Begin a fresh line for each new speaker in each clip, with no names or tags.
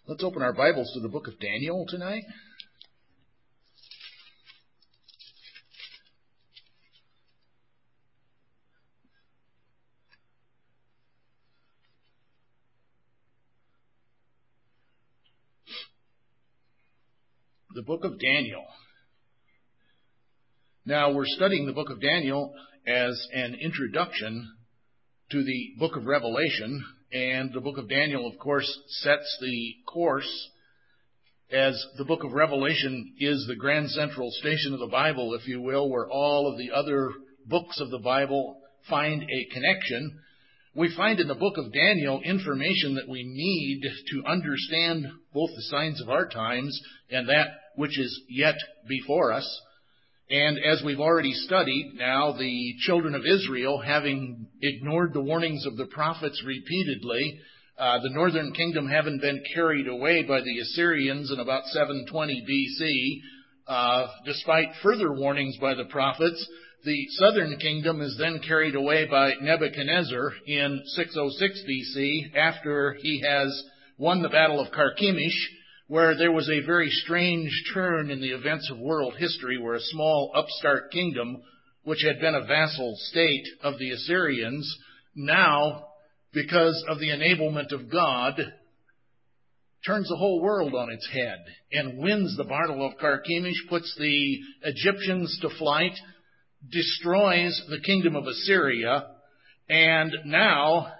Let's open our Bibles to the book of Daniel tonight. The book of Daniel. Now, we're studying the book of Daniel as an introduction to the book of Revelation, and the book of Daniel, of course, sets the course, as the book of Revelation is the grand central station of the Bible, if you will, where all of the other books of the Bible find a connection. We find in the book of Daniel information that we need to understand both the signs of our times and that which is yet before us. And as we've already studied, now the children of Israel, having ignored the warnings of the prophets repeatedly, the northern kingdom having been carried away by the Assyrians in about 720 BC, despite further warnings by the prophets, the southern kingdom is then carried away by Nebuchadnezzar in 606 BC after he has won the Battle of Carchemish, where there was a very strange turn in the events of world history, where a small upstart kingdom, which had been a vassal state of the Assyrians, now, because of the enablement of God, turns the whole world on its head and wins the Battle of Carchemish, puts the Egyptians to flight, destroys the kingdom of Assyria, and now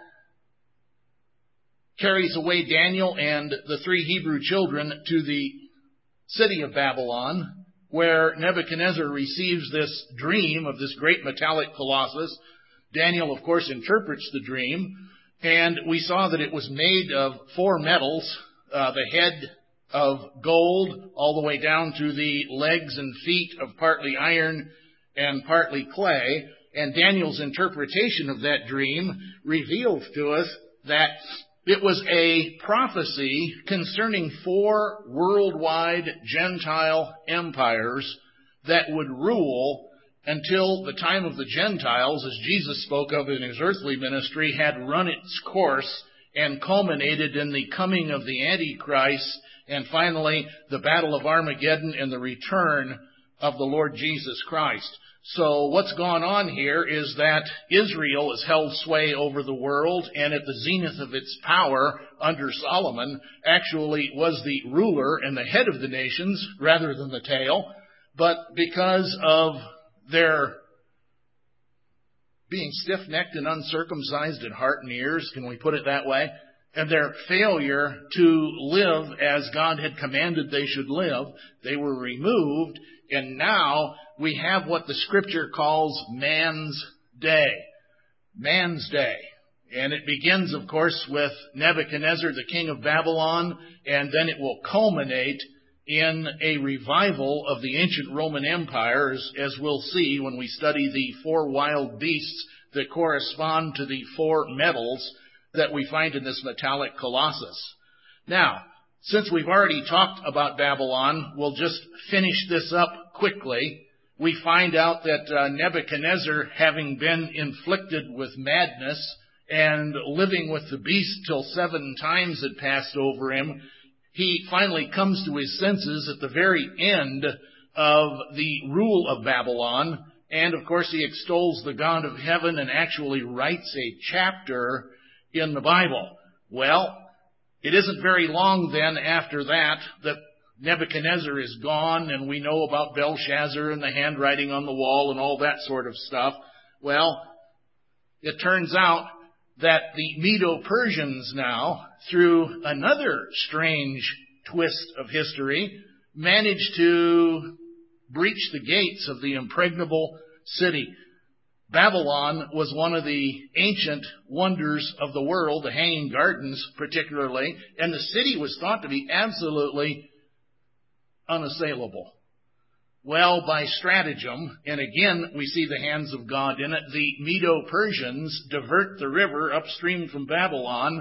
carries away Daniel and the three Hebrew children to the city of Babylon, where Nebuchadnezzar receives this dream of this great metallic colossus. Daniel, of course, interprets the dream, and we saw that it was made of four metals, the head of gold, all the way down to the legs and feet of partly iron and partly clay. And Daniel's interpretation of that dream reveals to us that it was a prophecy concerning four worldwide Gentile empires that would rule until the time of the Gentiles, as Jesus spoke of in his earthly ministry, had run its course and culminated in the coming of the Antichrist and finally the Battle of Armageddon and the return of the Lord Jesus Christ. So what's gone on here is that Israel has held sway over the world, and at the zenith of its power under Solomon actually was the ruler and the head of the nations rather than the tail. But because of their being stiff-necked and uncircumcised in heart and ears, can we put it that way, and their failure to live as God had commanded they should live, they were removed, and now we have what the Scripture calls man's day. Man's day. And it begins, of course, with Nebuchadnezzar, the king of Babylon, and then it will culminate in a revival of the ancient Roman Empire, as we'll see when we study the four wild beasts that correspond to the four metals that we find in this metallic colossus. Now, since we've already talked about Babylon, we'll just finish this up quickly. We find out that Nebuchadnezzar, having been inflicted with madness and living with the beast till 7 times had passed over him, he finally comes to his senses at the very end of the rule of Babylon. And, of course, he extols the God of heaven and actually writes a chapter in the Bible. Well, it isn't very long then after that Nebuchadnezzar is gone, and we know about Belshazzar and the handwriting on the wall and all that sort of stuff. Well, it turns out that the Medo-Persians now, through another strange twist of history, managed to breach the gates of the impregnable city. Babylon was one of the ancient wonders of the world, the Hanging Gardens particularly, and the city was thought to be absolutely unassailable. Well, by stratagem, and again we see the hands of God in it, the Medo-Persians divert the river upstream from Babylon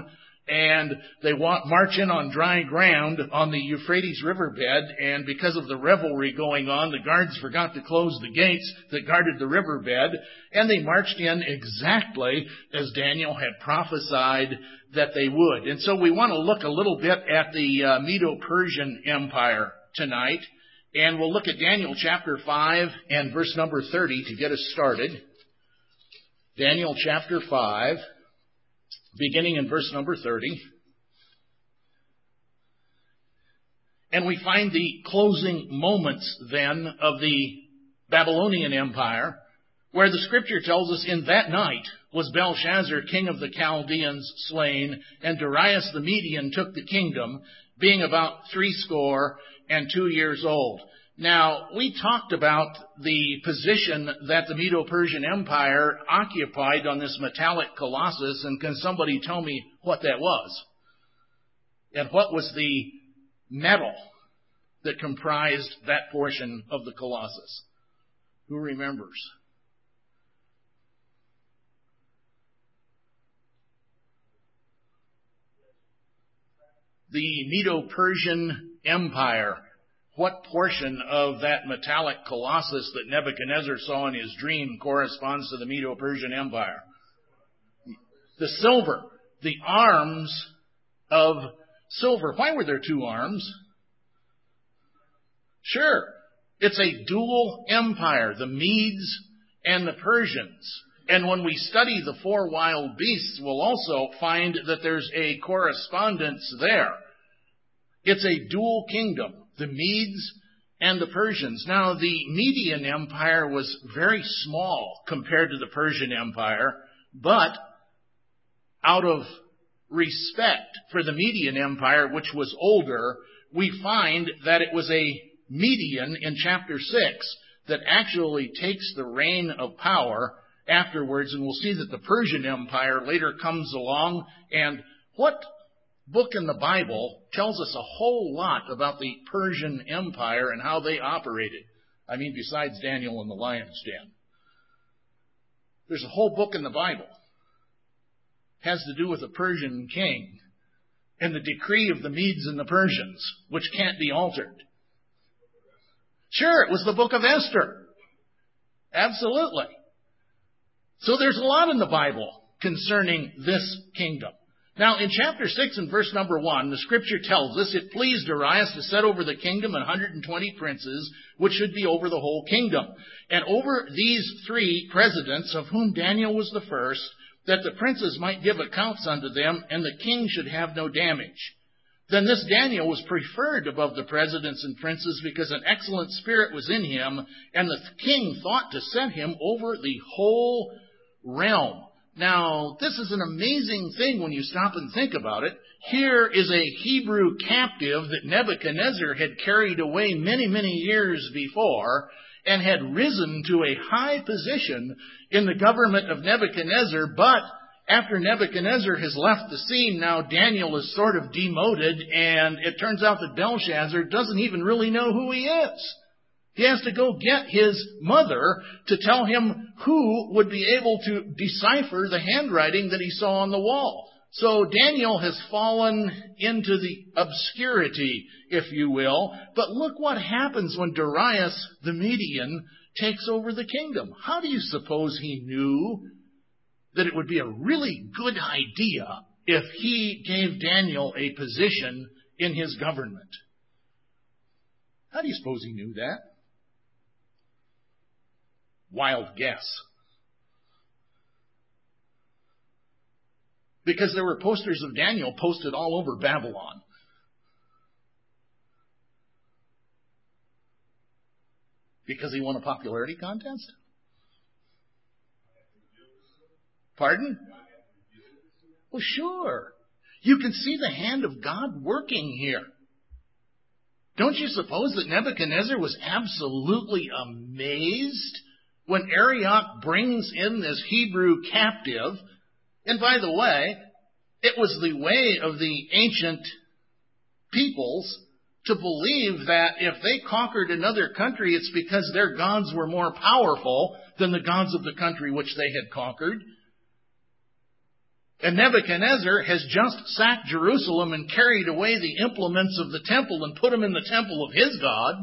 and they march in on dry ground on the Euphrates riverbed, and because of the revelry going on, the guards forgot to close the gates that guarded the riverbed, and they marched in exactly as Daniel had prophesied that they would. And so we want to look a little bit at the Medo-Persian Empire tonight, and we'll look at Daniel chapter 5 and verse number 30 to get us started. Daniel chapter 5, beginning in verse number 30. And we find the closing moments then of the Babylonian Empire, where the scripture tells us, in that night was Belshazzar, king of the Chaldeans, slain, and Darius the Median took the kingdom, being about 62 years old. Now, we talked about the position that the Medo-Persian Empire occupied on this metallic colossus, and can somebody tell me what that was? And what was the metal that comprised that portion of the colossus? Who remembers? The Medo-Persian Empire. What portion of that metallic colossus that Nebuchadnezzar saw in his dream corresponds to the Medo-Persian Empire? The silver. The arms of silver. Why were there two arms? Sure. It's a dual empire, the Medes and the Persians. And when we study the four wild beasts, we'll also find that there's a correspondence there. It's a dual kingdom, the Medes and the Persians. Now, the Median Empire was very small compared to the Persian Empire, but out of respect for the Median Empire, which was older, we find that it was a Median in chapter 6 that actually takes the reign of power afterwards, and we'll see that the Persian Empire later comes along. And what book in the Bible tells us a whole lot about the Persian Empire and how they operated? I mean, besides Daniel and the lion's den. There's a whole book in the Bible. It has to do with a Persian king and the decree of the Medes and the Persians, which can't be altered. Sure, it was the book of Esther. Absolutely. So there's a lot in the Bible concerning this kingdom. Now, in chapter 6 and verse number 1, the scripture tells us, it pleased Darius to set over the kingdom 120 princes, which should be over the whole kingdom. And over these 3 presidents, of whom Daniel was the first, that the princes might give accounts unto them, and the king should have no damage. Then this Daniel was preferred above the presidents and princes, because an excellent spirit was in him, and the king thought to set him over the whole realm. Now, this is an amazing thing when you stop and think about it. Here is a Hebrew captive that Nebuchadnezzar had carried away many, many years before, and had risen to a high position in the government of Nebuchadnezzar. But after Nebuchadnezzar has left the scene, now Daniel is sort of demoted, and it turns out that Belshazzar doesn't even really know who he is. He has to go get his mother to tell him who would be able to decipher the handwriting that he saw on the wall. So Daniel has fallen into the obscurity, if you will. But look what happens when Darius the Median takes over the kingdom. How do you suppose he knew that it would be a really good idea if he gave Daniel a position in his government? How do you suppose he knew that? Wild guess. Because there were posters of Daniel posted all over Babylon. Because he won a popularity contest? Pardon? Well, sure. You can see the hand of God working here. Don't you suppose that Nebuchadnezzar was absolutely amazed when Arioch brings in this Hebrew captive? And by the way, it was the way of the ancient peoples to believe that if they conquered another country, it's because their gods were more powerful than the gods of the country which they had conquered. And Nebuchadnezzar has just sacked Jerusalem and carried away the implements of the temple and put them in the temple of his God.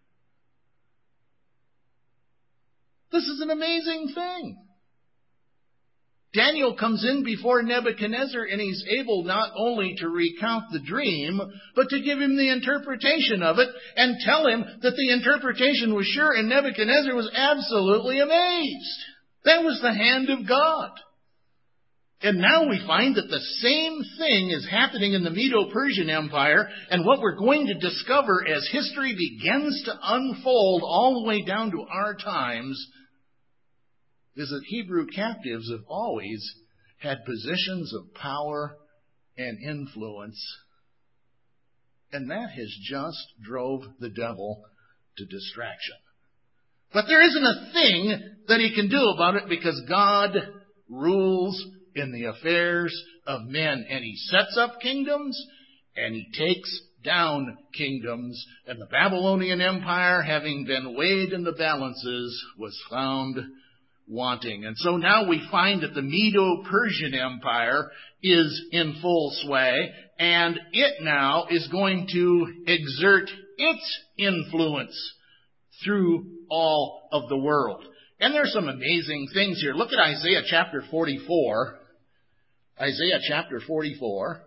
This is an amazing thing. Daniel comes in before Nebuchadnezzar, and he's able not only to recount the dream, but to give him the interpretation of it and tell him that the interpretation was sure, and Nebuchadnezzar was absolutely amazed. That was the hand of God. And now we find that the same thing is happening in the Medo-Persian Empire, and what we're going to discover as history begins to unfold all the way down to our times is that Hebrew captives have always had positions of power and influence, and that has just drove the devil to distraction. But there isn't a thing that he can do about it, because God rules in the affairs of men, and he sets up kingdoms and he takes down kingdoms. And the Babylonian Empire, having been weighed in the balances, was found wanting. And so now we find that the Medo-Persian Empire is in full sway, and it now is going to exert its influence through all of the world. And there's some amazing things here. Look at Isaiah chapter 44. Isaiah chapter 44.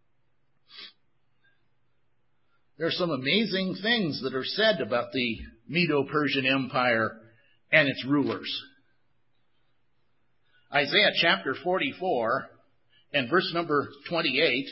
There are some amazing things that are said about the Medo-Persian Empire and its rulers. Isaiah chapter 44 and verse number 28.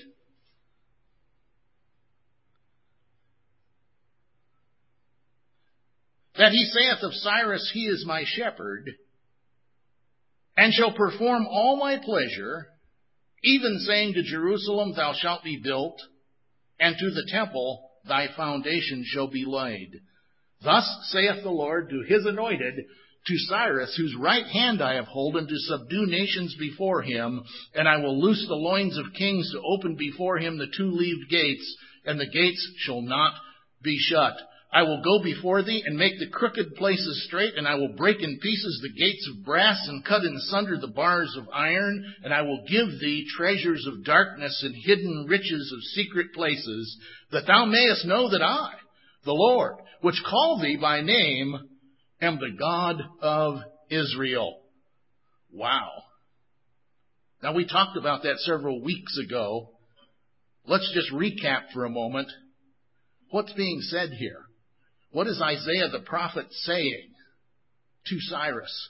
That he saith of Cyrus, he is my shepherd, and shall perform all my pleasure, even saying to Jerusalem, thou shalt be built, and to the temple thy foundation shall be laid. Thus saith the Lord to his anointed, to Cyrus, whose right hand I have holden, to subdue nations before him, and I will loose the loins of kings, to open before him the two-leaved gates, and the gates shall not be shut. I will go before thee and make the crooked places straight, and I will break in pieces the gates of brass and cut in sunder the bars of iron, and I will give thee treasures of darkness and hidden riches of secret places, that thou mayest know that I, the Lord, which call thee by name, am the God of Israel. Wow. Now, we talked about that several weeks ago. Let's just recap for a moment. What's being said here? What is Isaiah the prophet saying to Cyrus?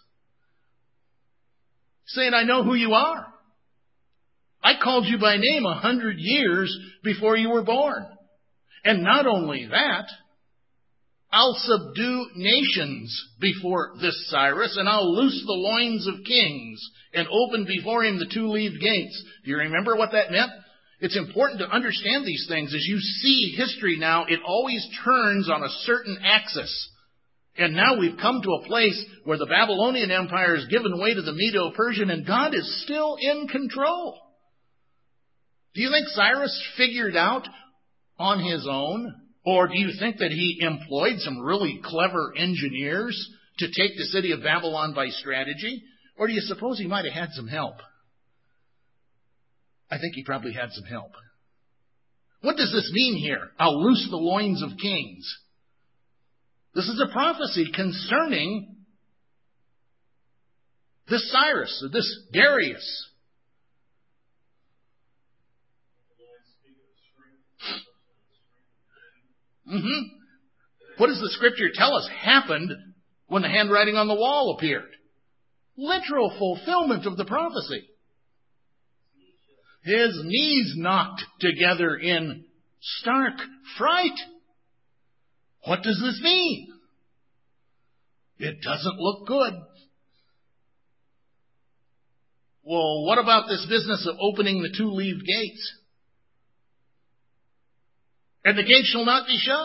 Saying, I know who you are. I called you by name 100 years before you were born. And not only that, I'll subdue nations before this Cyrus, and I'll loose the loins of kings and open before him the two-leaved gates. Do you remember what that meant? It's important to understand these things. As you see history now, it always turns on a certain axis. And now we've come to a place where the Babylonian Empire has given way to the Medo-Persian, and God is still in control. Do you think Cyrus figured out on his own? Or do you think that he employed some really clever engineers to take the city of Babylon by strategy? Or do you suppose he might have had some help? I think he probably had some help. What does this mean here? I'll loose the loins of kings. This is a prophecy concerning this Cyrus, this Darius. What does the scripture tell us happened when the handwriting on the wall appeared? Literal fulfillment of the prophecy. His knees knocked together in stark fright. What does this mean? It doesn't look good. Well, what about this business of opening the two-leaved gates? And the gates shall not be shut.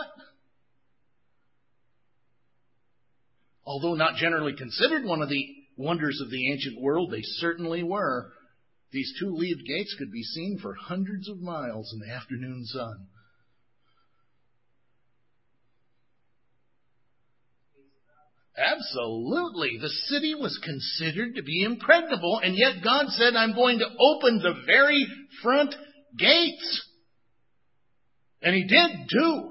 Although not generally considered one of the wonders of the ancient world, they certainly were. These two-leaved gates could be seen for hundreds of miles in the afternoon sun. Absolutely. The city was considered to be impregnable, and yet God said, I'm going to open the very front gates. And He did too.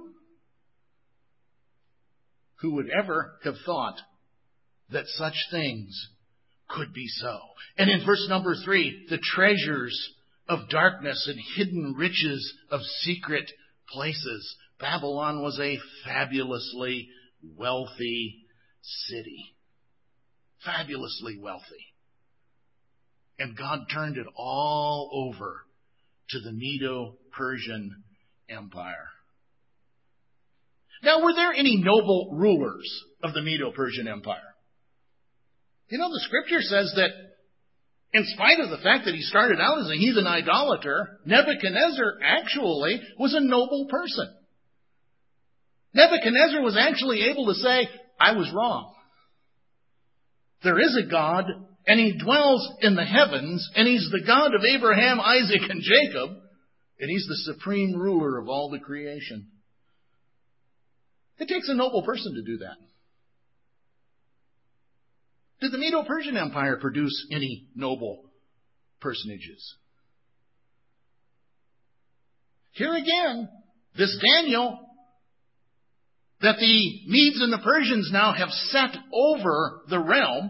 Who would ever have thought that such things could be so? And in verse number 3, the treasures of darkness and hidden riches of secret places. Babylon was a fabulously wealthy city. Fabulously wealthy. And God turned it all over to the Medo-Persian Empire. Now, were there any noble rulers of the Medo-Persian Empire? You know, the Scripture says that in spite of the fact that he started out as a heathen idolater, Nebuchadnezzar actually was a noble person. Nebuchadnezzar was actually able to say, I was wrong. There is a God, and He dwells in the heavens, and He's the God of Abraham, Isaac, and Jacob, and He's the supreme ruler of all the creation. It takes a noble person to do that. Did the Medo-Persian Empire produce any noble personages? Here again, this Daniel that the Medes and the Persians now have set over the realm,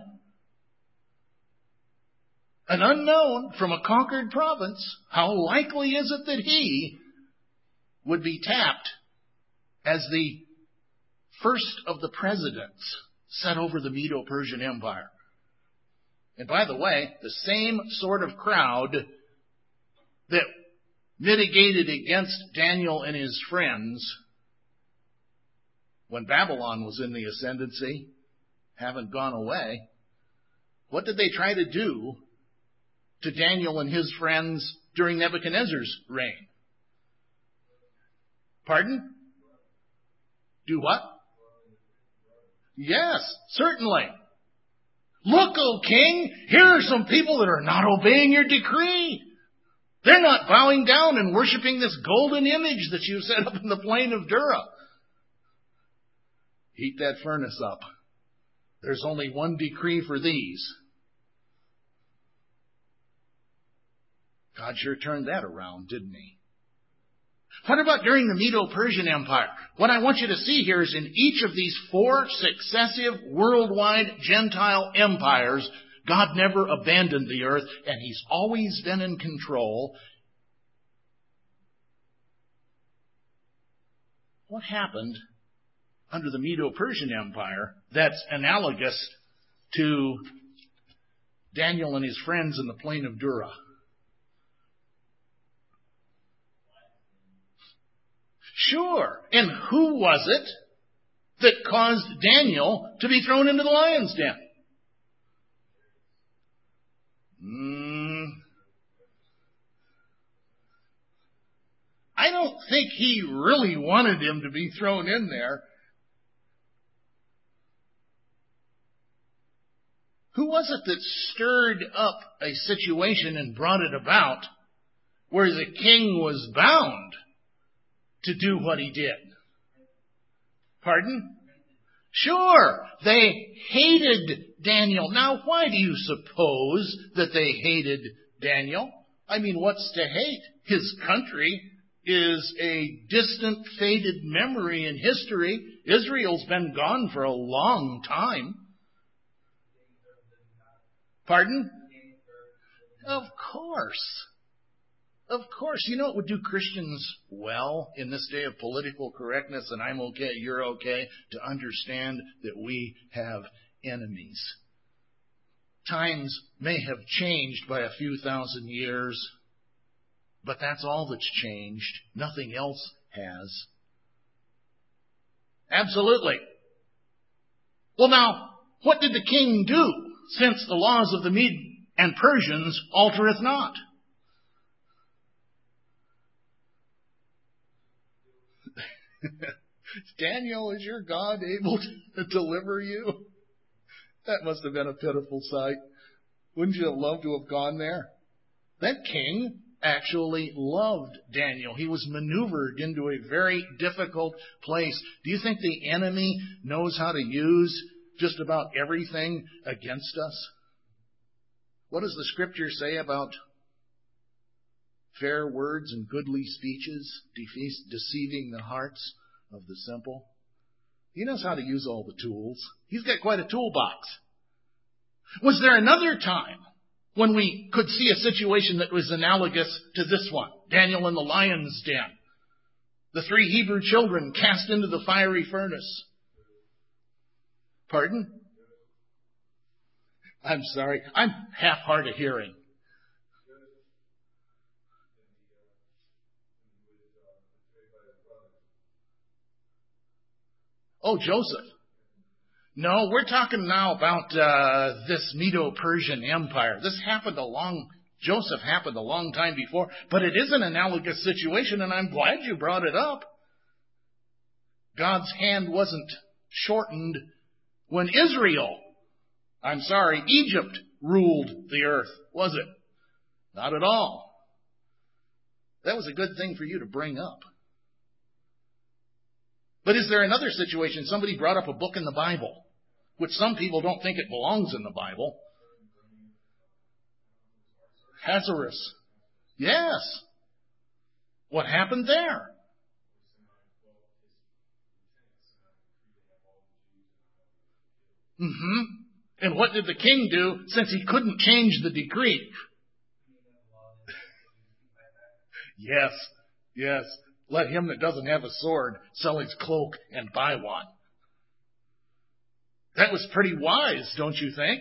an unknown from a conquered province, how likely is it that he would be tapped as the first of the presidents set over the Medo-Persian Empire? And by the way, the same sort of crowd that mitigated against Daniel and his friends when Babylon was in the ascendancy haven't gone away. What did they try to do to Daniel and his friends during Nebuchadnezzar's reign? Pardon? Do what? Yes, certainly. Look, O king, here are some people that are not obeying your decree. They're not bowing down and worshiping this golden image that you set up in the plain of Dura. Heat that furnace up. There's only one decree for these. God sure turned that around, didn't He? What about during the Medo-Persian Empire? What I want you to see here is in each of these 4 successive worldwide Gentile empires, God never abandoned the earth, and He's always been in control. What happened under the Medo-Persian Empire that's analogous to Daniel and his friends in the plain of Dura? Sure. And who was it that caused Daniel to be thrown into the lion's den? I don't think he really wanted him to be thrown in there. Who was it that stirred up a situation and brought it about where the king was bound to do what he did? Pardon? Sure, they hated Daniel. Now, why do you suppose that they hated Daniel? I mean, what's to hate? His country is a distant, faded memory in history. Israel's been gone for a long time. Pardon? Of course. Of course. You know, it would do Christians well in this day of political correctness, and I'm okay, you're okay, to understand that we have enemies. Times may have changed by a few thousand years, but that's all that's changed. Nothing else has. Absolutely. Well, now, what did the king do, since the laws of the Mede and Persians altereth not? Daniel, is your God able to deliver you? That must have been a pitiful sight. Wouldn't you have loved to have gone there? That king actually loved Daniel. He was maneuvered into a very difficult place. Do you think the enemy knows how to use just about everything against us? What does the Scripture say about fair words and goodly speeches deceiving the hearts of the simple? He knows how to use all the tools. He's got quite a toolbox. Was there another time when we could see a situation that was analogous to this one? Daniel in the lion's den. The 3 Hebrew children cast into the fiery furnace. Pardon? I'm sorry. I'm half hard of hearing. Oh, Joseph. No, we're talking now about this Medo-Persian Empire. Joseph happened a long time before, but it is an analogous situation, and I'm glad you brought it up. God's hand wasn't shortened when Egypt ruled the earth, was it? Not at all. That was a good thing for you to bring up. But is there another situation? Somebody brought up a book in the Bible, which some people don't think it belongs in the Bible. Ahasuerus. Yes. What happened there? And what did the king do since he couldn't change the decree? Yes. Let him that doesn't have a sword sell his cloak and buy one. That was pretty wise, don't you think?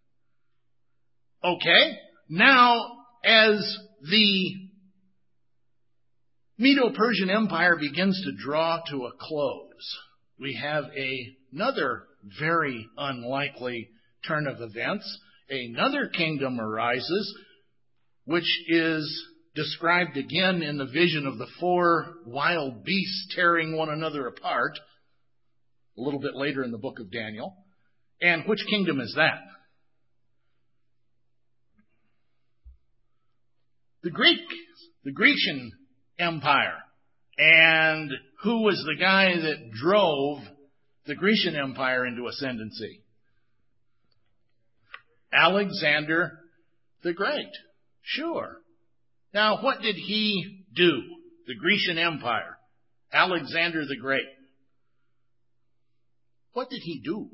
Okay. Now, as the Medo-Persian Empire begins to draw to a close, we have another very unlikely turn of events. Another kingdom arises, which is described again in the vision of the 4 wild beasts tearing one another apart, a little bit later in the book of Daniel. And which kingdom is that? The Grecian Empire. And who was the guy that drove the Grecian Empire into ascendancy? Alexander the Great. Sure. Now, what did he do? The Grecian Empire. Alexander the Great. What did he do?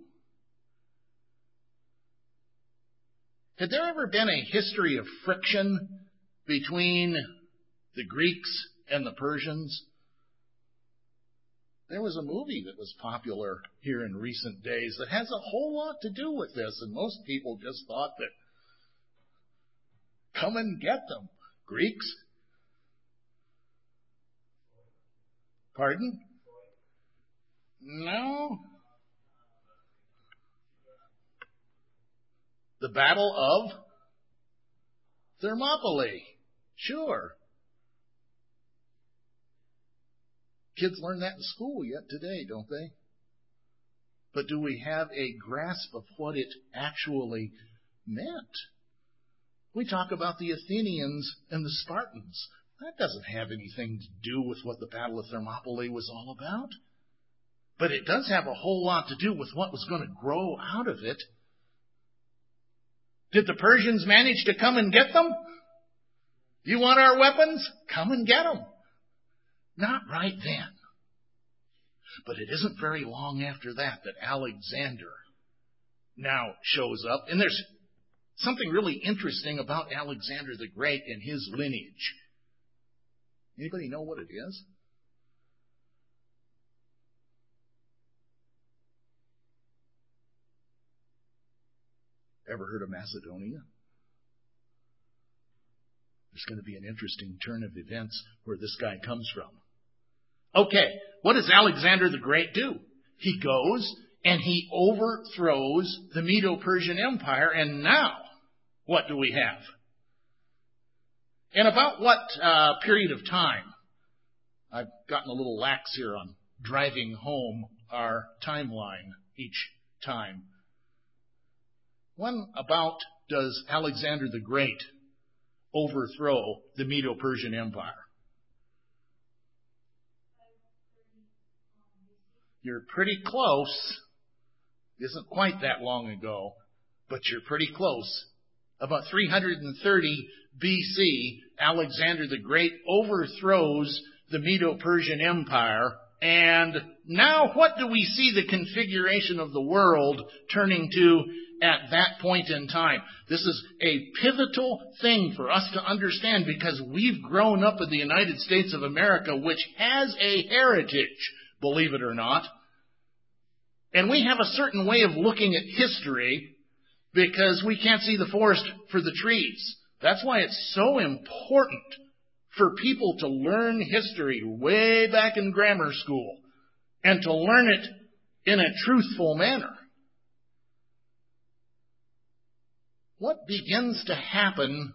Had there ever been a history of friction between the Greeks and the Persians? There was a movie that was popular here in recent days that has a whole lot to do with this, and most people just thought that, come and get them, Greeks. Pardon? No. The Battle of Thermopylae. Sure. Kids learn that in school yet today, don't they? But do we have a grasp of what it actually meant? We talk about the Athenians and the Spartans. That doesn't have anything to do with what the Battle of Thermopylae was all about. But it does have a whole lot to do with what was going to grow out of it. Did the Persians manage to come and get them? You want our weapons? Come and get them. Not right then. But it isn't very long after that Alexander now shows up. And there's something really interesting about Alexander the Great and his lineage. Anybody know what it is? Ever heard of Macedonia? There's going to be an interesting turn of events where this guy comes from. Okay, what does Alexander the Great do? He goes and he overthrows the Medo-Persian Empire, and now what do we have? In about what period of time? I've gotten a little lax here on driving home our timeline each time. When about does Alexander the Great overthrow the Medo-Persian Empire? You're pretty close. Isn't quite that long ago, but you're pretty close. About 330 BC, Alexander the Great overthrows the Medo-Persian Empire. And now what do we see the configuration of the world turning to at that point in time? This is a pivotal thing for us to understand because we've grown up in the United States of America, which has a heritage, believe it or not. And we have a certain way of looking at history because we can't see the forest for the trees. That's why it's so important for people to learn history way back in grammar school and to learn it in a truthful manner. What begins to happen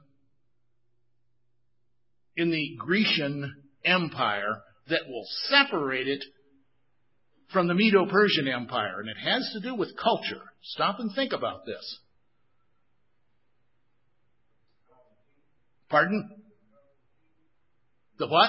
in the Grecian Empire that will separate it from the Medo-Persian Empire? And it has to do with culture. Stop and think about this. Pardon? The what?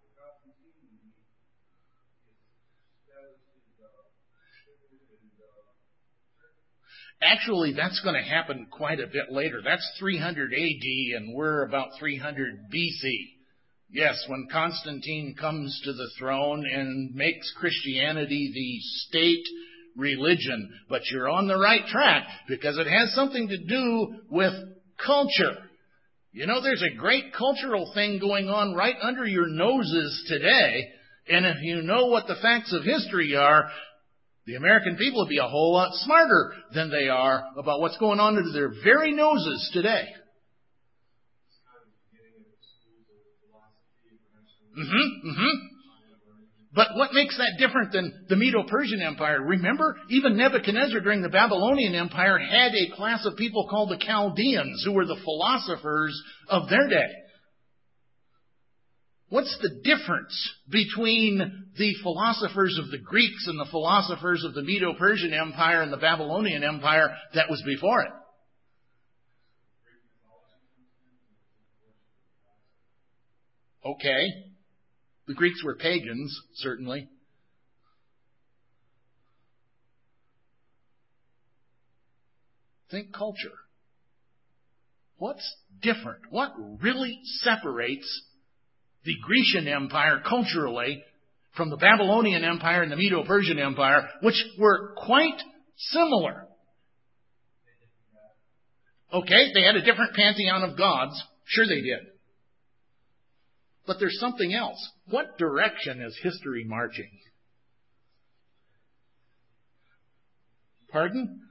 Actually, that's going to happen quite a bit later. That's 300 AD, and we're about 300 BC. Yes, when Constantine comes to the throne and makes Christianity the state religion. But you're on the right track because it has something to do with culture. You know, there's a great cultural thing going on right under your noses today. And if you know what the facts of history are, the American people would be a whole lot smarter than they are about what's going on under their very noses today. But what makes that different than the Medo-Persian Empire? Remember, even Nebuchadnezzar during the Babylonian Empire had a class of people called the Chaldeans, who were the philosophers of their day. What's the difference between the philosophers of the Greeks and the philosophers of the Medo-Persian Empire and the Babylonian Empire that was before it? Okay. The Greeks were pagans, certainly. Think culture. What's different? What really separates the Grecian Empire culturally from the Babylonian Empire and the Medo-Persian Empire, which were quite similar? Okay, they had a different pantheon of gods. Sure they did. But there's something else. What direction is history marching? Pardon?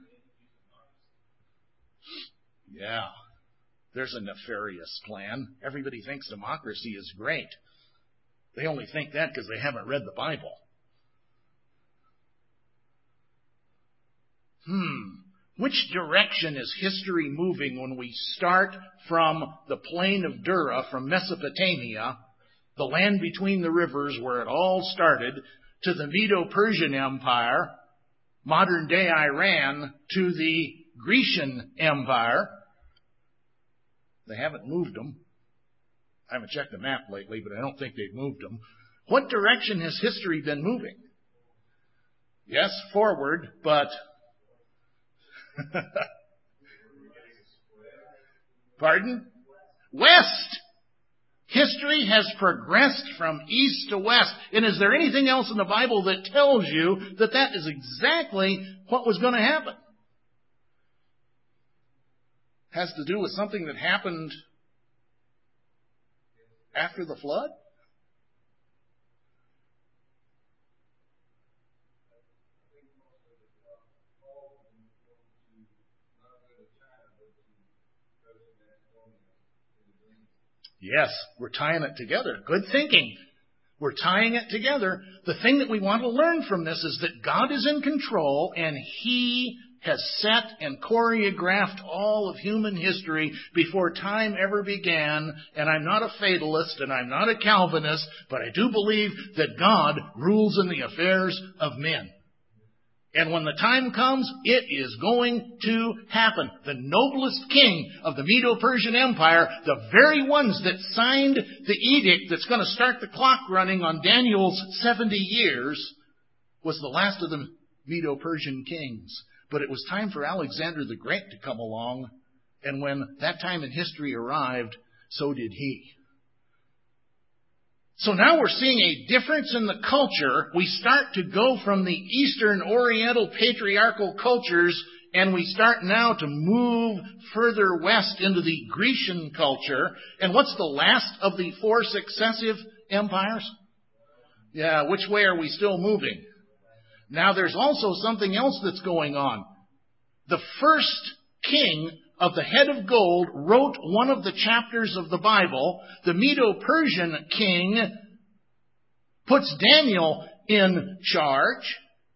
Yeah. There's a nefarious plan. Everybody thinks democracy is great. They only think that because they haven't read the Bible. Which direction is history moving when we start from the plain of Dura, from Mesopotamia, the land between the rivers where it all started, to the Medo-Persian Empire, modern-day Iran, to the Grecian Empire? They haven't moved them. I haven't checked the map lately, but I don't think they've moved them. What direction has history been moving? Yes, forward, but... Pardon? West! History has progressed from east to west. And is there anything else in the Bible that tells you that that is exactly what was going to happen? Has to do with something that happened after the flood? Yes, we're tying it together. Good thinking. We're tying it together. The thing that we want to learn from this is that God is in control and He has set and choreographed all of human history before time ever began. And I'm not a fatalist and I'm not a Calvinist, but I do believe that God rules in the affairs of men. And when the time comes, it is going to happen. The noblest king of the Medo-Persian Empire, the very ones that signed the edict that's going to start the clock running on Daniel's 70 years, was the last of the Medo-Persian kings. But it was time for Alexander the Great to come along, and when that time in history arrived, so did he. So now we're seeing a difference in the culture. We start to go from the Eastern Oriental patriarchal cultures, and we start now to move further west into the Grecian culture. And what's the last of the 4 successive empires? Yeah, which way are we still moving? Now there's also something else that's going on. The first king of the head of gold wrote one of the chapters of the Bible. The Medo-Persian king puts Daniel in charge.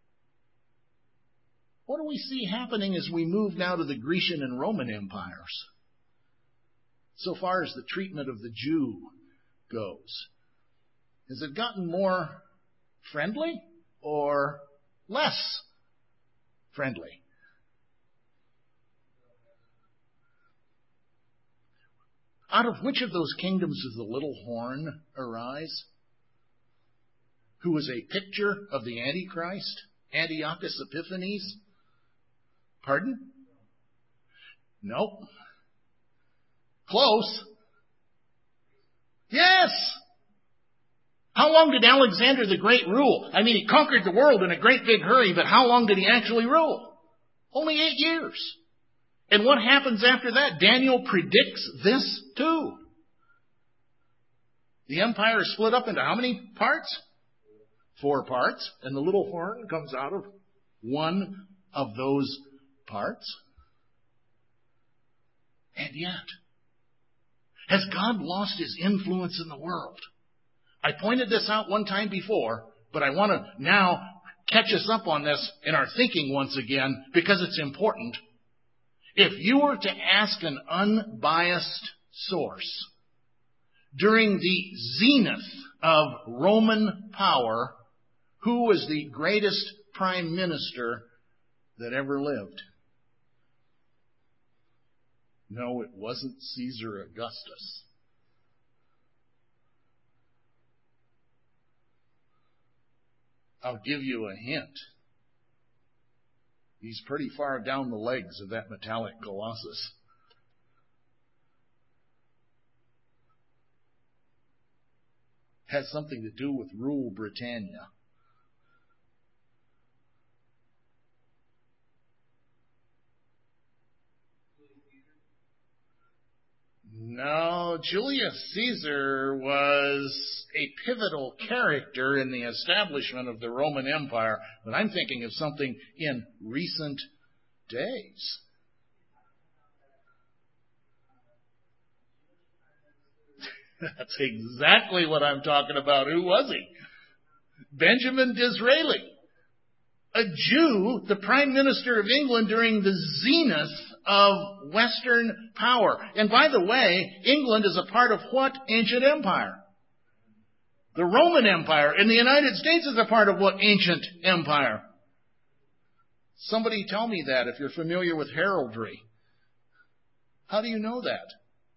What do we see happening as we move now to the Grecian and Roman empires? So far as the treatment of the Jew goes, has it gotten more friendly or less friendly? Out of which of those kingdoms does the little horn arise? Who was a picture of the Antichrist, Antiochus Epiphanes? Pardon? Nope. Close. Yes. How long did Alexander the Great rule? I mean, he conquered the world in a great big hurry, but how long did he actually rule? Only 8 years. And what happens after that? Daniel predicts this too. The empire is split up into how many parts? 4 parts. And the little horn comes out of one of those parts. And yet, has God lost his influence in the world? I pointed this out one time before, but I want to now catch us up on this in our thinking once again because it's important. If you were to ask an unbiased source during the zenith of Roman power, who was the greatest prime minister that ever lived? No, it wasn't Caesar Augustus. I'll give you a hint. He's pretty far down the legs of that metallic colossus. Has something to do with Rule Britannia. No, Julius Caesar was a pivotal character in the establishment of the Roman Empire, but I'm thinking of something in recent days. That's exactly what I'm talking about. Who was he? Benjamin Disraeli. A Jew, the Prime Minister of England during the zenith of Western power. And by the way, England is a part of what ancient empire? The Roman Empire. And the United States is a part of what ancient empire? Somebody tell me that if you're familiar with heraldry. How do you know that?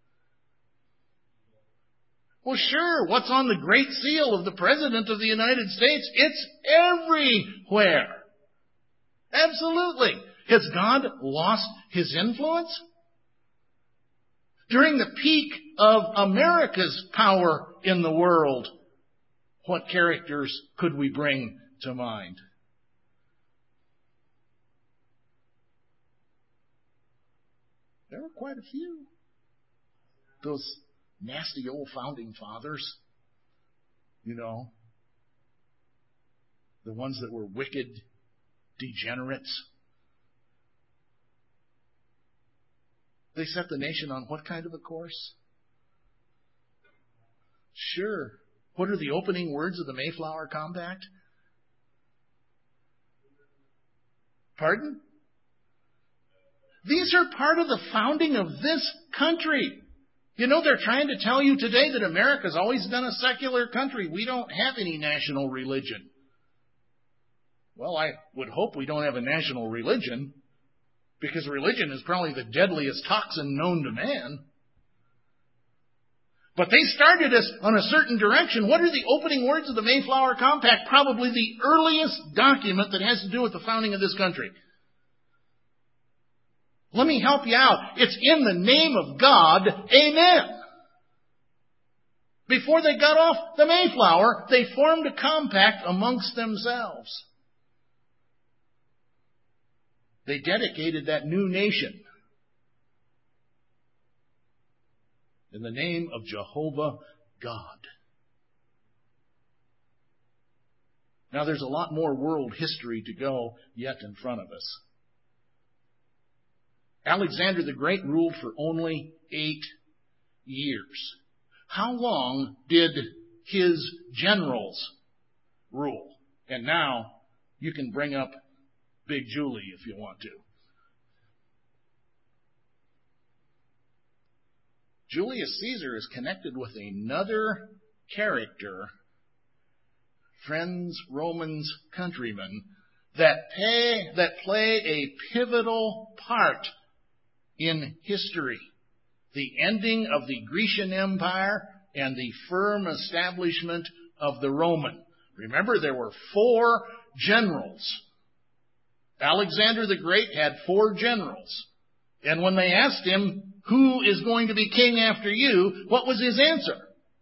Well, sure, what's on the Great Seal of the President of the United States? It's everywhere. Absolutely. Has God lost his influence? During the peak of America's power in the world, what characters could we bring to mind? There were quite a few. Those nasty old founding fathers, you know, the ones that were wicked degenerates. They set the nation on what kind of a course? Sure. What are the opening words of the Mayflower Compact? Pardon? These are part of the founding of this country. You know, they're trying to tell you today that America's always been a secular country. We don't have any national religion. Well, I would hope we don't have a national religion, because religion is probably the deadliest toxin known to man. But they started us on a certain direction. What are the opening words of the Mayflower Compact? Probably the earliest document that has to do with the founding of this country. Let me help you out. It's in the name of God. Amen. Before they got off the Mayflower, they formed a compact amongst themselves. They dedicated that new nation in the name of Jehovah God. Now, there's a lot more world history to go yet in front of us. Alexander the Great ruled for only 8 years. How long did his generals rule? And now you can bring up Big Julie if you want to. Julius Caesar is connected with another character, friends, Romans, countrymen, that play a pivotal part in history. The ending of the Grecian Empire and the firm establishment of the Roman. Remember, there were 4 generals. Alexander the Great had 4 generals. And when they asked him, who is going to be king after you, what was his answer?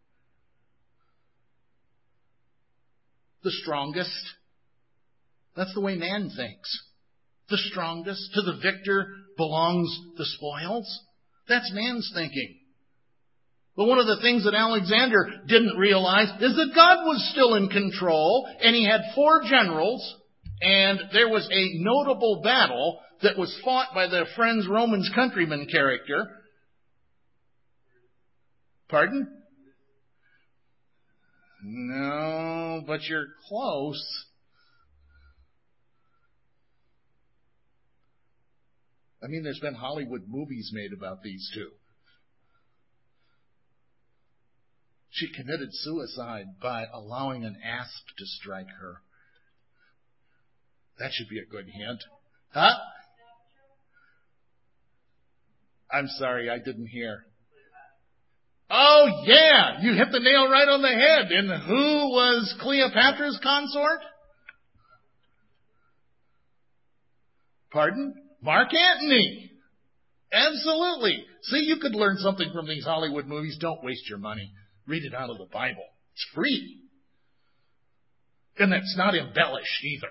The strongest. That's the way man thinks. The strongest. To the victor belongs the spoils. That's man's thinking. But one of the things that Alexander didn't realize is that God was still in control, and he had 4 generals, and there was a notable battle that was fought by the friends, Romans, countrymen character. Pardon? No, but you're close. I mean, there's been Hollywood movies made about these two. She committed suicide by allowing an asp to strike her. That should be a good hint. Huh? I'm sorry, I didn't hear. Oh, yeah! You hit the nail right on the head. And who was Cleopatra's consort? Pardon? Mark Antony. Absolutely. See, you could learn something from these Hollywood movies. Don't waste your money. Read it out of the Bible. It's free. And it's not embellished either.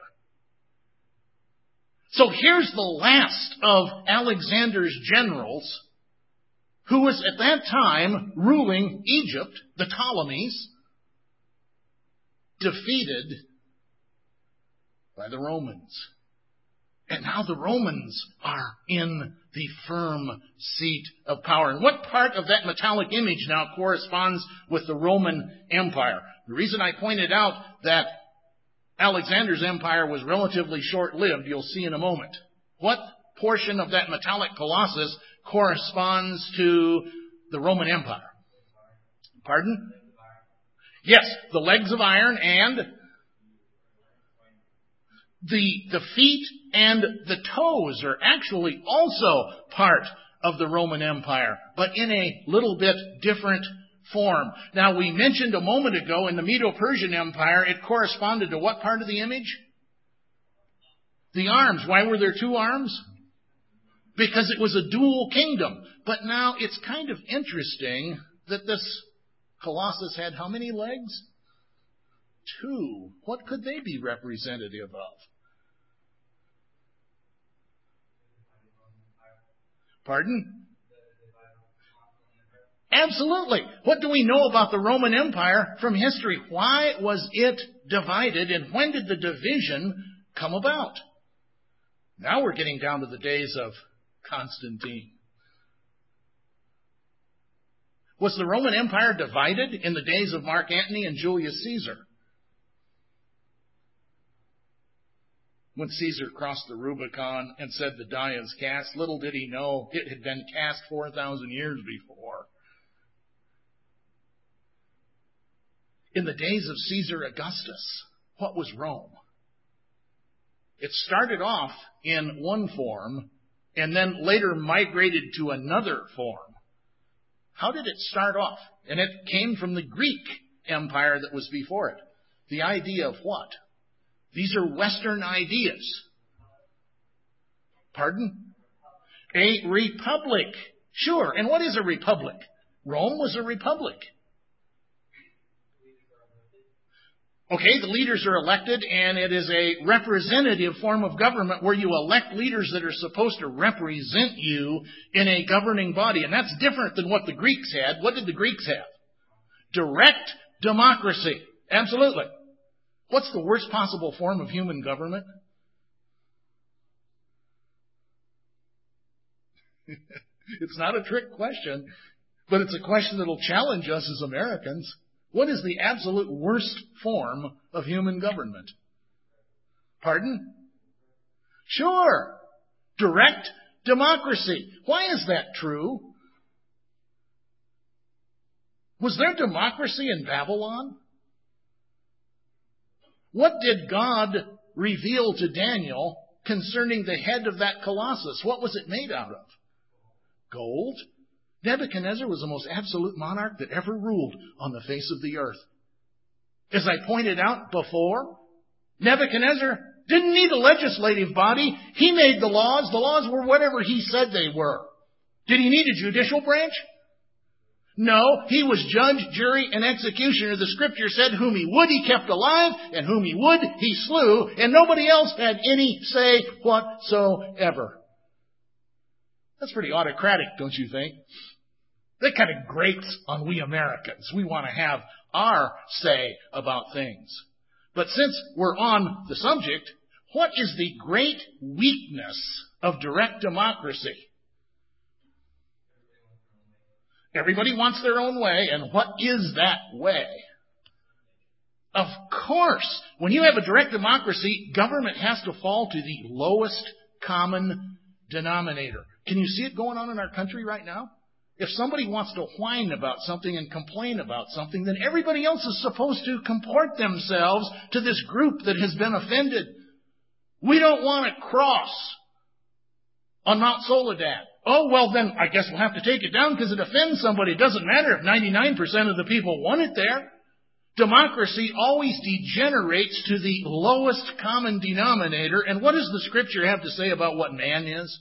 So here's the last of Alexander's generals, who was at that time ruling Egypt, the Ptolemies, defeated by the Romans. And now the Romans are in the firm seat of power. And what part of that metallic image now corresponds with the Roman Empire? The reason I pointed out that Alexander's empire was relatively short-lived, you'll see in a moment. What portion of that metallic colossus corresponds to the Roman Empire? Pardon? Yes, the legs of iron and the feet and the toes are actually also part of the Roman Empire, but in a little bit different form. Now, we mentioned a moment ago in the Medo-Persian Empire, it corresponded to what part of the image? The arms. Why were there 2 arms? Because it was a dual kingdom. But now it's kind of interesting that this colossus had how many legs? 2. What could they be representative of? Pardon? Absolutely. What do we know about the Roman Empire from history? Why was it divided, and when did the division come about? Now we're getting down to the days of Constantine. Was the Roman Empire divided in the days of Mark Antony and Julius Caesar? When Caesar crossed the Rubicon and said the die is cast, little did he know it had been cast 4,000 years before. In the days of Caesar Augustus, what was Rome? It started off in one form and then later migrated to another form. How did it start off? And it came from the Greek Empire that was before it. The idea of what? These are Western ideas. Pardon? A republic. Sure. And what is a republic? Rome was a republic. Okay, the leaders are elected, and it is a representative form of government where you elect leaders that are supposed to represent you in a governing body. And that's different than what the Greeks had. What did the Greeks have? Direct democracy. Absolutely. What's the worst possible form of human government? It's not a trick question, but it's a question that'll challenge us as Americans. What is the absolute worst form of human government? Pardon? Sure. Direct democracy. Why is that true? Was there democracy in Babylon? What did God reveal to Daniel concerning the head of that colossus? What was it made out of? Gold. Nebuchadnezzar was the most absolute monarch that ever ruled on the face of the earth. As I pointed out before, Nebuchadnezzar didn't need a legislative body. He made the laws. The laws were whatever he said they were. Did he need a judicial branch? No, he was judge, jury, and executioner. The scripture said whom he would he kept alive, and whom he would he slew, and nobody else had any say whatsoever. That's pretty autocratic, don't you think? That kind of grates on we Americans. We want to have our say about things. But since we're on the subject, what is the great weakness of direct democracy? Everybody wants their own way, and what is that way? Of course, when you have a direct democracy, government has to fall to the lowest common denominator. Can you see it going on in our country right now? If somebody wants to whine about something and complain about something, then everybody else is supposed to comport themselves to this group that has been offended. We don't want to cross on Mount Soledad. Oh, well, then I guess we'll have to take it down because it offends somebody. It doesn't matter if 99% of the people want it there. Democracy always degenerates to the lowest common denominator. And what does the scripture have to say about what man is?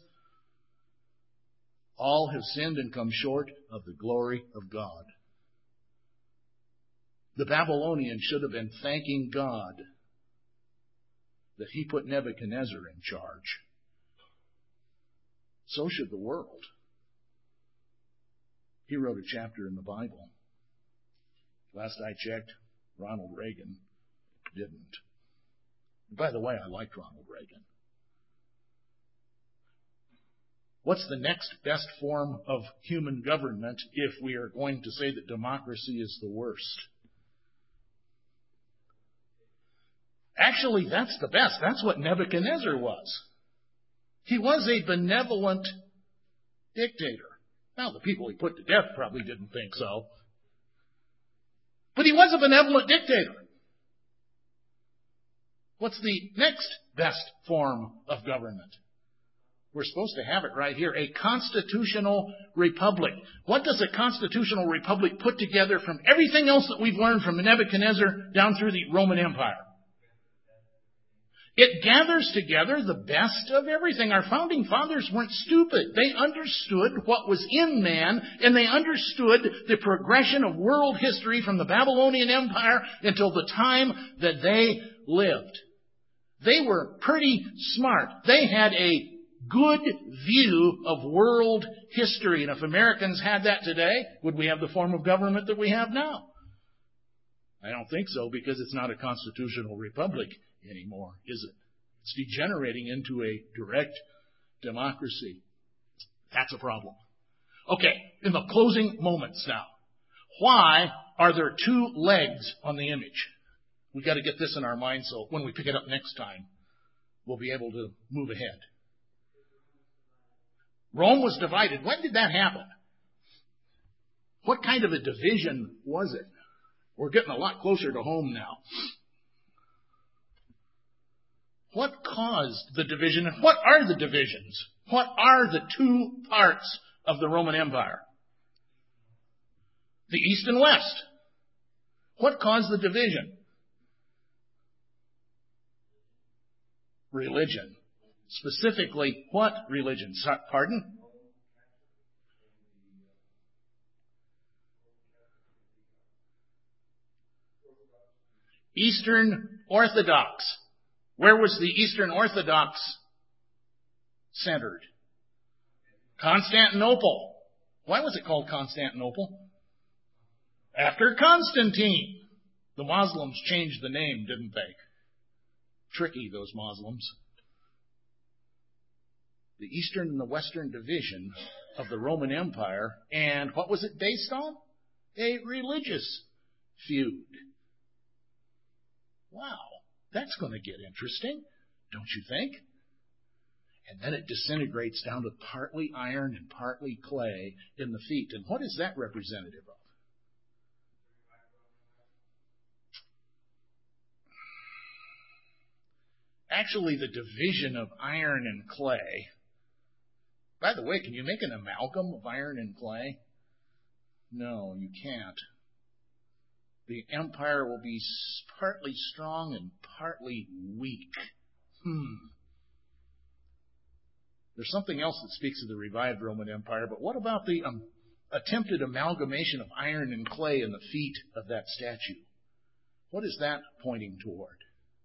All have sinned and come short of the glory of God. The Babylonians should have been thanking God that he put Nebuchadnezzar in charge. So should the world. He wrote a chapter in the Bible. Last I checked, Ronald Reagan didn't. By the way, I liked Ronald Reagan. What's the next best form of human government if we are going to say that democracy is the worst? Actually, that's the best. That's what Nebuchadnezzar was. He was a benevolent dictator. Now, the people he put to death probably didn't think so. But he was a benevolent dictator. What's the next best form of government? We're supposed to have it right here. A constitutional republic. What does a constitutional republic put together from everything else that we've learned from Nebuchadnezzar down through the Roman Empire? It gathers together the best of everything. Our founding fathers weren't stupid. They understood what was in man, and they understood the progression of world history from the Babylonian Empire until the time that they lived. They were pretty smart. They had a good view of world history. And if Americans had that today, would we have the form of government that we have now? I don't think so, because it's not a constitutional republic anymore, is it? It's degenerating into a direct democracy. That's a problem. Okay, in the closing moments now, why are there two legs on the image? We've got to get this in our mind so when we pick it up next time, we'll be able to move ahead. Rome was divided. When did that happen? What kind of a division was it? We're getting a lot closer to home now. What caused the division, and what are the divisions? What are the two parts of the Roman Empire? The East and West. What caused the division? Religion. Specifically, what religion? Pardon? Eastern Orthodox. Where was the Eastern Orthodox centered? Constantinople. Why was it called Constantinople? After Constantine. The Muslims changed the name, didn't they? Tricky, those Muslims. The Eastern and the Western division of the Roman Empire. And what was it based on? A religious feud. Wow, that's going to get interesting, don't you think? And then it disintegrates down to partly iron and partly clay in the feet. And what is that representative of? Actually, the division of iron and clay. By the way, can you make an amalgam of iron and clay? No, you can't. The empire will be partly strong and partly weak. There's something else that speaks of the revived Roman Empire, but what about the attempted amalgamation of iron and clay in the feet of that statue? What is that pointing toward?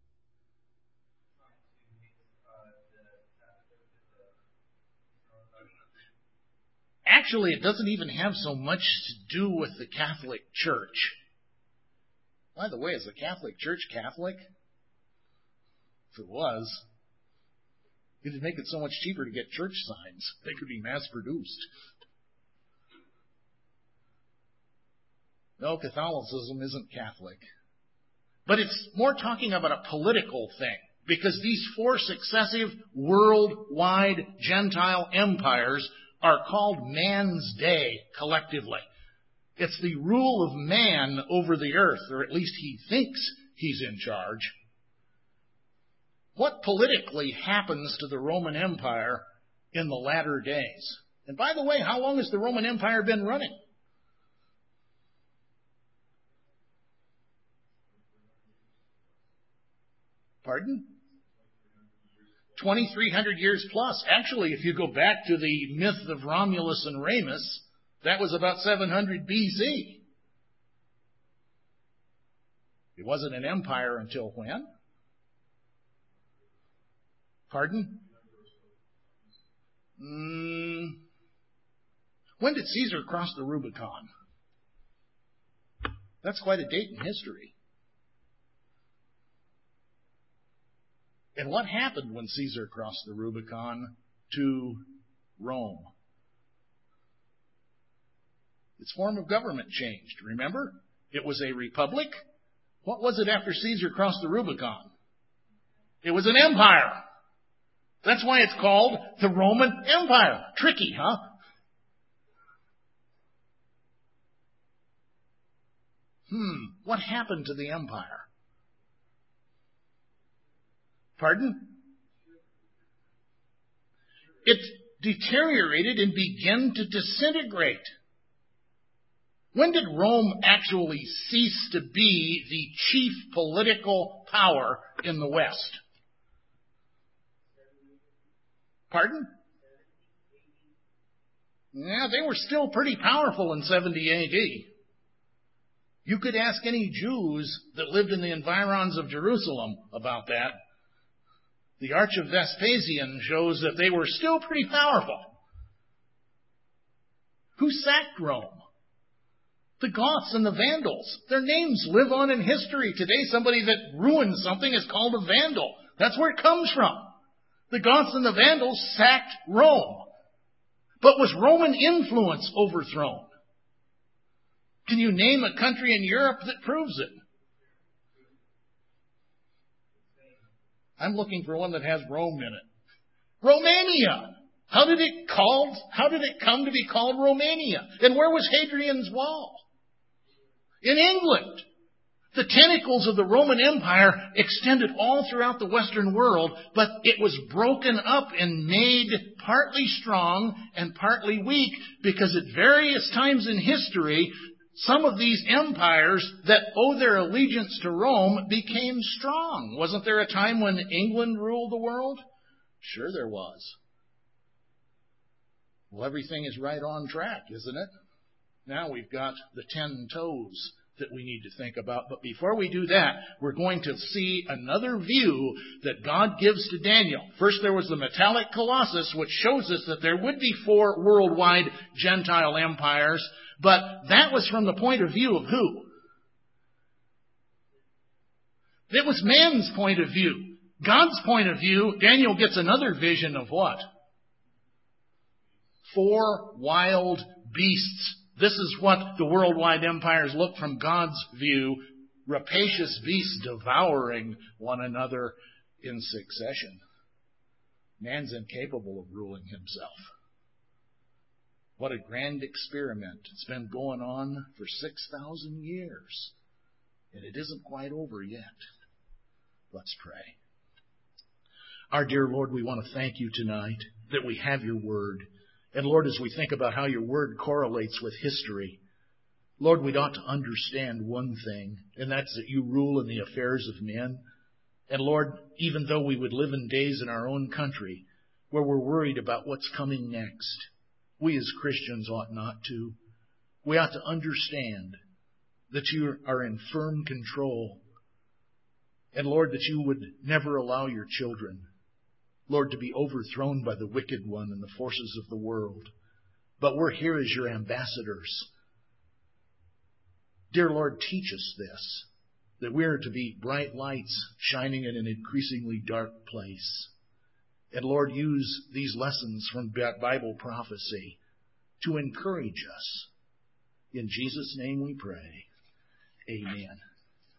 Actually, it doesn't even have so much to do with the Catholic Church. By the way, is the Catholic Church Catholic? If it was, it'd make it so much cheaper to get church signs. They could be mass-produced. No, Catholicism isn't Catholic. But it's more talking about a political thing, because these four successive worldwide Gentile empires are called man's day collectively. It's the rule of man over the earth, or at least he thinks he's in charge. What politically happens to the Roman Empire in the latter days? And by the way, how long has the Roman Empire been running? Pardon? 2,300 years plus. Actually, if you go back to the myth of Romulus and Remus, that was about 700 BC. It wasn't an empire until when? Pardon? When did Caesar cross the Rubicon? That's quite a date in history. And what happened when Caesar crossed the Rubicon to Rome? Its form of government changed, remember? It was a republic. What was it after Caesar crossed the Rubicon? It was an empire. That's why it's called the Roman Empire. Tricky, huh? What happened to the empire? Pardon? It deteriorated and began to disintegrate. When did Rome actually cease to be the chief political power in the West? Pardon? Yeah, they were still pretty powerful in 70 A.D. You could ask any Jews that lived in the environs of Jerusalem about that. The Arch of Vespasian shows that they were still pretty powerful. Who sacked Rome? The Goths and the Vandals. Their names live on in history. Today, somebody that ruined something is called a Vandal. That's where it comes from. The Goths and the Vandals sacked Rome. But was Roman influence overthrown? Can you name a country in Europe that proves it? I'm looking for one that has Rome in it. Romania. How did it come to be called Romania? And where was Hadrian's Wall? In England. The tentacles of the Roman Empire extended all throughout the Western world, but it was broken up and made partly strong and partly weak because at various times in history, some of these empires that owe their allegiance to Rome became strong. Wasn't there a time when England ruled the world? Sure there was. Well, everything is right on track, isn't it? Now we've got the 10 toes that we need to think about. But before we do that, we're going to see another view that God gives to Daniel. First, there was the metallic colossus, which shows us that there would be 4 worldwide Gentile empires. But that was from the point of view of who? It was man's point of view. God's point of view, Daniel gets another vision of what? 4 wild beasts. This is what the worldwide empires look from God's view. Rapacious beasts devouring one another in succession. Man's incapable of ruling himself. What a grand experiment. It's been going on for 6,000 years. And it isn't quite over yet. Let's pray. Our dear Lord, we want to thank you tonight that we have your word. And Lord, as we think about how your word correlates with history, Lord, we'd ought to understand one thing, and that's that you rule in the affairs of men. And Lord, even though we would live in days in our own country where we're worried about what's coming next, we as Christians ought not to. We ought to understand that you are in firm control. And Lord, that you would never allow your children, Lord, to be overthrown by the wicked one and the forces of the world. But we're here as your ambassadors. Dear Lord, teach us this, that we are to be bright lights shining in an increasingly dark place. And Lord, use these lessons from Bible prophecy to encourage us. In Jesus' name we pray. Amen.